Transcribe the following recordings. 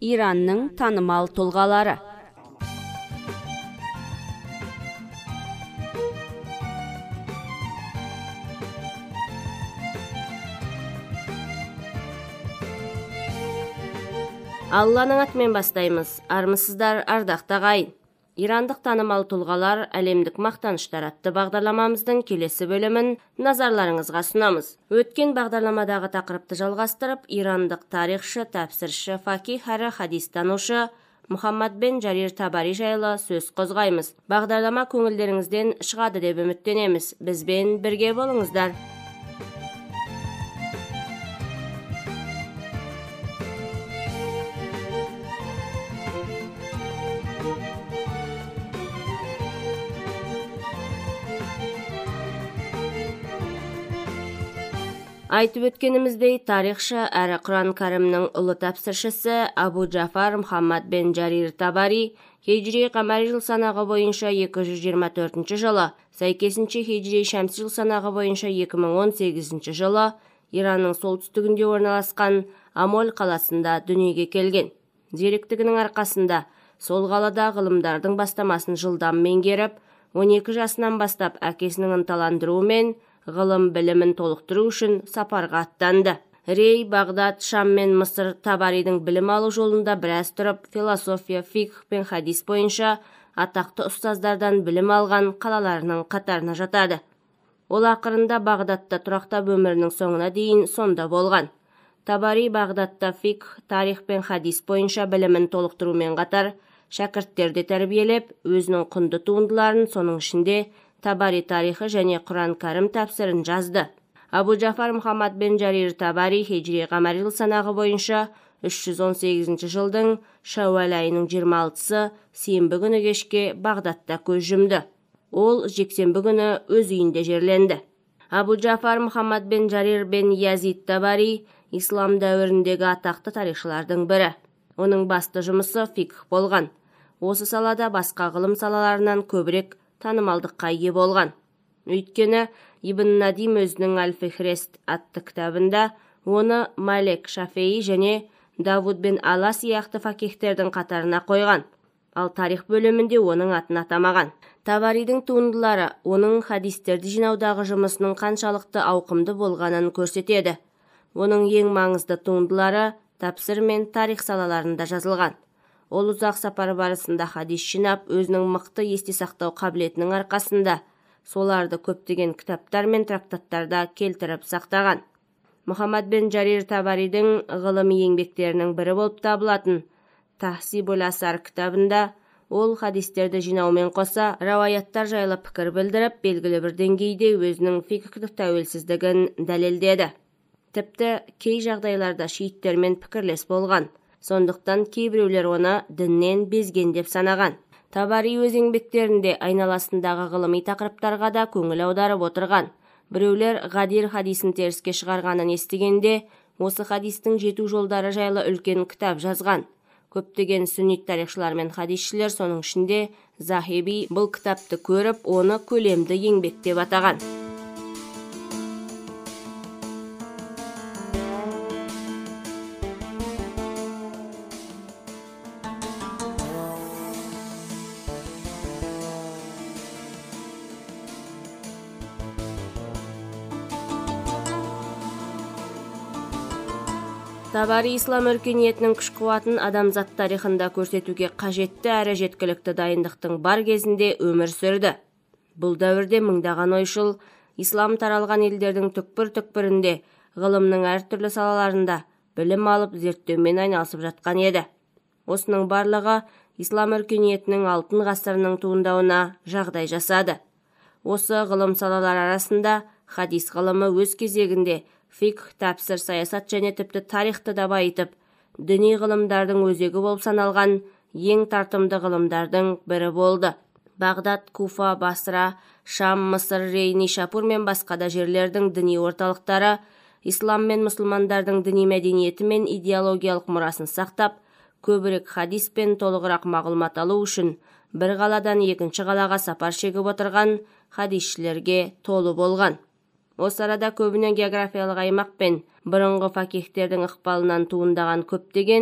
Иранның танымал тұлғалары. Алланың атымен бастаймыз. Армысыздар, ардақты ағайын. Ирандық танымал тұлғалар әлемдік мақтаныштар атты бағдарламамыздың келесі бөлімін назарларыңызға ұсынамыз. Өткен бағдарламадағы тақырыпты жалғастырып, ирандық тарихшы, тәпсірші, фақих әрі хадистанушы Мұхаммад бен Жарир Табари жайлы сөз қозғаймыз. Бағдарлама көңілдеріңізден шығады деп үміттенеміз. Бізбен бірге болыңыздар. Айтып өткеніміздей, тарихшы әрі Құран кәрімнің ұлы тәпсіршісі Абу Джафар Мұхаммад бен Жарир Табари хижри қамари жыл санағы бойынша 224 жылы, сәйкесінше хижри шәмсі жыл санағы бойынша 2018 жылы Иранның солтүстігінде орналасқан Амол қаласында дүниеге келген. Зеректігінің арқасында сол қалада ғылымдардың бастамасын жылдам меңгеріп, 12 жасынан бастап әкесінің ынталандыруымен ғылым білімін толықтыру үшін сапарға аттанды. Рей, Бағдад, Шам мен Мысыр Табаридің білім алу жолында біраз тұрып, философия, фикх пен хадис бойынша атақты ұстаздардан білім алған қалаларының қатарына жатады. Ол ақырында Бағдадта тұрақтап өмірінің соңына дейін сонда болған. Табари Бағдадта фикх, тарих пен хадис бойынша білімін толықтырумен қатар шәкірттерді тәрбиелеп, өзінің құнды туындыларын, соның ішінде Табари тарихы және Құран кәрім тәпсірін жазды. Абу Джафар Мұхаммад бен Жарир Табари хижри қамари жыл санағы бойынша 318 жылдың Шәуәл айының 26-сы сенбі күні кешке Бағдадта көз жұмды. Ол жексенбі күні өз үйінде жерленді. Абу Джафар Мұхаммад бен Жарир бен Язид Табари ислам дәуіріндегі атақты тарихшылардың бірі. Оның басты жұмысы фикх болған. Осы салада басқа ғылым салаларынан көбірек танымалдыққа ие болған. Өйткені Ибн Надим өзінің Аль-Фихрест атты кітабында оны Малек Шафеи және Давуд бен Ала сияқты фақихтердің қатарына қойған. Ал тарих бөлімінде оның атын атамаған. Табаридің туындылары оның хадистерді жинаудағы жұмысының қаншалықты ауқымды болғанын көрсетеді. Оның ең маңызды туындылары тәпсір мен тарих салаларында жазылған. Ол ұзақ сапар барысында хадис жинап, өзінің мықты есте сақтау қабілетінің арқасында соларды көптеген кітаптар мен трактаттарда келтіріп сақтаған. Мұхаммад бен Жарир Табаридің ғылыми еңбектерінің бірі болып табылатын Тахсибул Асар кітабында ол хадистерді жинаумен қоса рауаяттар жайлы пікір білдіріп, белгілі бір деңгейде өзінің фикхтік тәуелсіздігін дәлелдеді. Тіпті кей жағдайларда шииттермен пікірлес болған. Сондықтан кейбіреулер оны діннен безген деп санаған. Табари өз еңбектерінде айналасындағы ғылыми тақырыптарға да көңіл аударып отырған. Біреулер Ғадир хадисін теріске шығарғанын естігенде, осы хадистің жету жолдары жайлы үлкен кітап жазған. Көптеген сүннит тарихшылар мен хадисшілер, соның ішінде Захиби, бұл кітапты көріп, оны көлемді еңбек деп атаған. Табари ислам өркениетінің күш-қуатын адамзат тарихында көрсетуге қажетті әрі жеткілікті дайындықтың бар кезінде өмір сүрді. Бұл дәуірде мыңдаған ойшыл ислам таралған елдердің түкпір-түкпірінде ғылымның әртүрлі салаларында білім алып зерттеумен айналысып жатқан еді. Осының барлығы ислам өркениетінің алтын ғасырының туындауына жағдай жасады. Осы ғылым салалар арасында хадис ғылымы өз кезегінде фикх, тәпсір, саясат және тіпті тарихты да байытып, діни ғылымдардың өзегі болып саналған ең тартымды ғылымдардың бірі болды. Бағдад, Куфа, Басра, Шам, Мысыр, Рей, Нишапур мен басқа да жерлердің діни орталықтары ислам мен мұсылмандардың діни мәдениеті мен идеологиялық мұрасын сақтап, көбірек хадис пен толығырақ мағлұмат алу үшін бір қаладан екінші қалаға сапар шегіп отырған хадисшілерге толы болған. Осы арада көбіне географиялық аймақ пен бұрынғы фақихтердің ықпалынан туындаған көптеген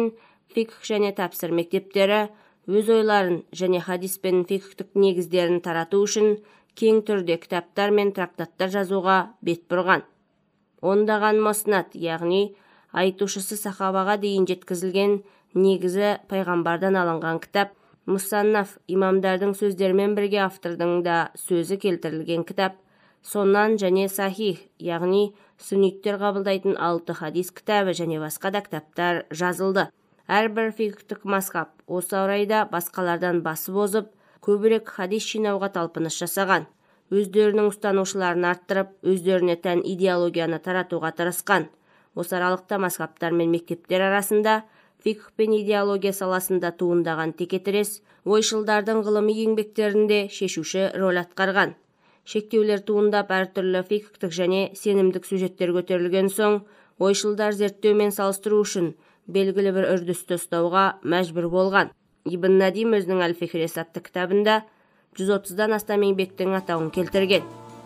фикх және тәпсір мектептері өз ойларын және хадис пен фикхтік негіздерін тарату үшін кең түрде кітаптар мен трактаттар жазуға бет бұрған. Ондаған моснат, яғни айтушысы сахабаға дейін жеткізілген негізі пайғамбардан алынған кітап, мусаннаф имамдардың сөздерімен бірге автордың да сөзі келтірілген кітап, соннан және сахих, яғни сүнниттер қабылдайтын 6 хадис кітабы және басқа да кітаптар жазылды. Әрбір фикхтік мазхаб осы орайда басқалардан басып озып, көбірек хадис жинауға талпыныс жасаған. Өздерінің ұстанушыларын арттырып, өздеріне тән идеологияны таратуға тырысқан. Осы аралықта мазхабтар мен мектептер арасында фикх пен идеология саласында туындаған текетірес ойшылдардың ғылыми еңбектерінде шешуші рөл атқарған. Шектеулер туындап әртүрлі фикхтік және сенімдік сюжеттер көтерілген соң, ойшылдар зерттеумен салыстыру үшін белгілі бір үрдісті ұстауға мәжбүр болған. Ибн Надим өзінің Әл-Фихрес атты кітабында 130-дан астам еңбектің атауын келтірген.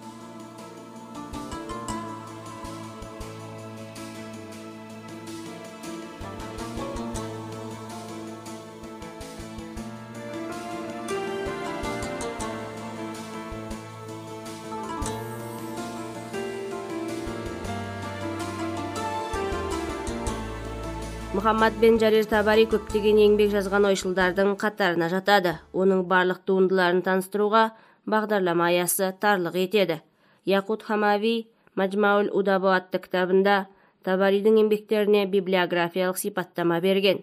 Мұхаммад бен Джарир Табари көптеген еңбек жазған ойшылдардың қатарына жатады. Оның барлық туындыларын таныстыруға бағдарлама аясы тарлық етеді. Яқут Хамави Маджмаул Удабо атты кітабында Табаридің еңбектеріне библиографиялық сипаттама берген.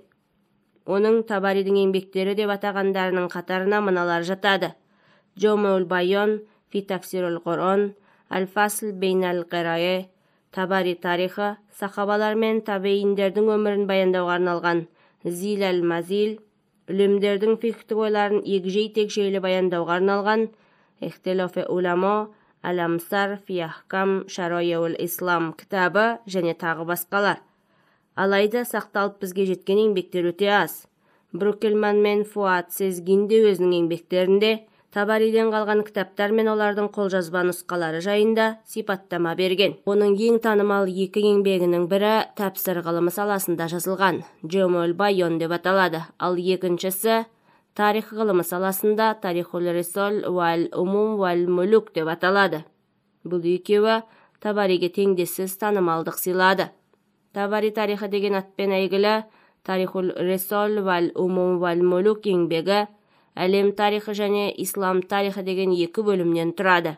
Оның Табаридің еңбектері деп атағандарының қатарына мыналар жатады: Джомаул Байон, Фи Тафсирул Құран, Аль-Фасл Бейнал Қирае, Табари тарихы, сахабалар мен табейиндердің өмірін баяндауға арналған Зил әл-Мазил, үлемдердің фикхтік ойларын егжей-тегжейлі баяндауға арналған Ихтилафе уламо, Әл-Амсар фи ахкам шаройеул ислам кітабы және тағы басқалар. Алайда сақталып бізге жеткен еңбектер өте аз. Брукельман мен Фуат Сезгин де өзінің еңбектерінде Табариден қалған кітаптар мен олардың қолжазба нұсқалары жайында сипаттама берген. Оның ең танымал 2 еңбегінің бірі тәпсір ғылымы саласында жазылған, Джомаул Байон деп аталады, ал екіншісі тарих ғылымы саласында Тарихул Рисол вал Умум вал Мүлік деп аталады. Бұл екеуі Табариге теңдессіз танымалдық сыйлады. Табари тарихы деген атпен әйгілі Тарихул Рисол вал Умум вал Мүлік еңбегі әлем тарихы және ислам тарихы деген 2 бөлімнен тұрады.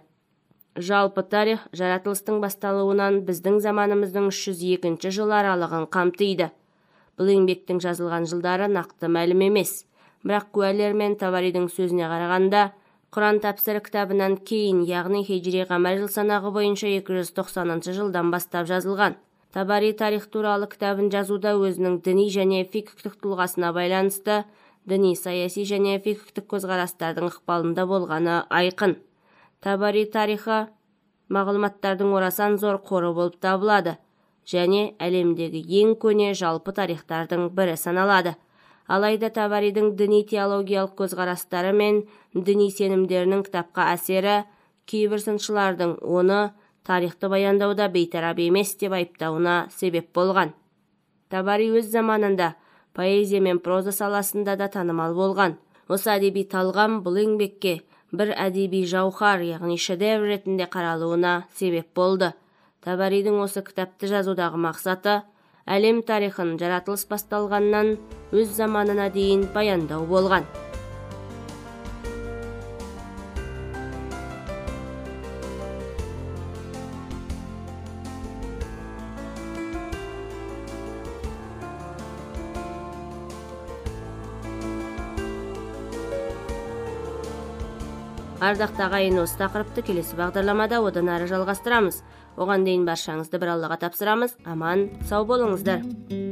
Жалпы тарих жаратылыстың басталуынан біздің заманымыздың 302 жыл аралығын қамтиды. Бұл еңбектің жазылған жылдары нақты мәлім емес, бірақ куәлер мен Табаридің сөзіне қарағанда Құран тәпсірі кітабынан кейін, яғни хижри қамар жыл санағы бойынша 290 жылдан бастап жазылған. Табари тарих туралы кітабын жазуда өзінің діни және фикхтік тұлғасына байланысты діни, саяси және фикхтік көзқарастардың ықпалында болғаны айқын. Табари тарихы мағлұматтардың орасан зор қоры болып табылады және әлемдегі ең көне жалпы тарихтардың бірі саналады. Алайда Табаридің діни теологиялық көзқарастары мен діни сенімдерінің кітапқа әсері кейбір сыншылардың оны тарихты баяндауда бейтарап емес деп айыптауына себеп болған. Табари өз заманында поэзия мен проза саласында да танымал болған. Осы әдеби талғам бұл еңбекке бір әдеби жауһар, яғни шедевр ретінде қаралуына себеп болды. Табаридің осы кітапты жазудағы мақсаты әлем тарихын жаратылыс басталғаннан өз заманына дейін баяндау болған. Ардақты ағайын, осы тақырыпты келесі бағдарламада одан ары жалғастырамыз. Оған дейін баршаңызды бір Аллаға тапсырамыз. Аман, сау болыңыздар.